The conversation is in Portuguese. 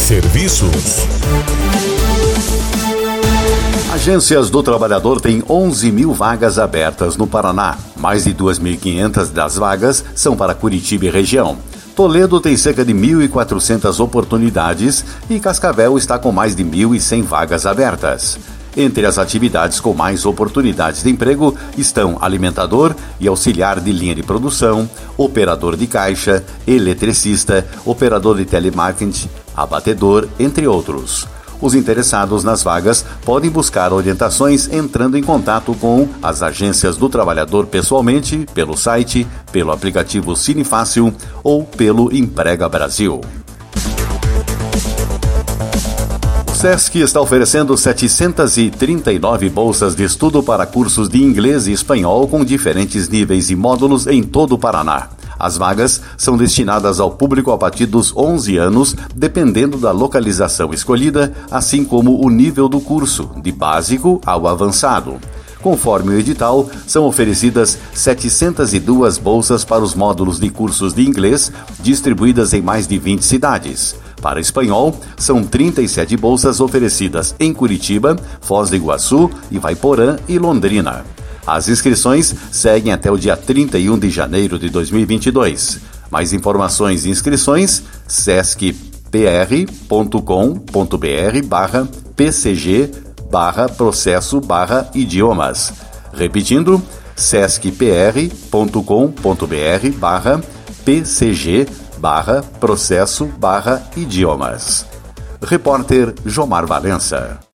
Serviços. Agências do Trabalhador têm 11 mil vagas abertas no Paraná. Mais de 2.500 das vagas são para Curitiba e região. Toledo tem cerca de 1.400 oportunidades e Cascavel está com mais de 1.100 vagas abertas. Entre as atividades com mais oportunidades de emprego estão alimentador e auxiliar de linha de produção, operador de caixa, eletricista, operador de telemarketing, abatedor, entre outros. Os interessados nas vagas podem buscar orientações entrando em contato com as agências do trabalhador pessoalmente, pelo site, pelo aplicativo Cine Fácil ou pelo Emprega Brasil. O SESC está oferecendo 739 bolsas de estudo para cursos de inglês e espanhol com diferentes níveis e módulos em todo o Paraná. As vagas são destinadas ao público a partir dos 11 anos, dependendo da localização escolhida, assim como o nível do curso, de básico ao avançado. Conforme o edital, são oferecidas 702 bolsas para os módulos de cursos de inglês, distribuídas em mais de 20 cidades. Para espanhol, são 37 bolsas oferecidas em Curitiba, Foz do Iguaçu, Ivaiporã e Londrina. As inscrições seguem até o dia 31 de janeiro de 2022. Mais informações e inscrições, sescpr.com.br/pcg/processo/idiomas. Repetindo, sescpr.com.br/pcg/processo/idiomas. Repórter Jomar Valença.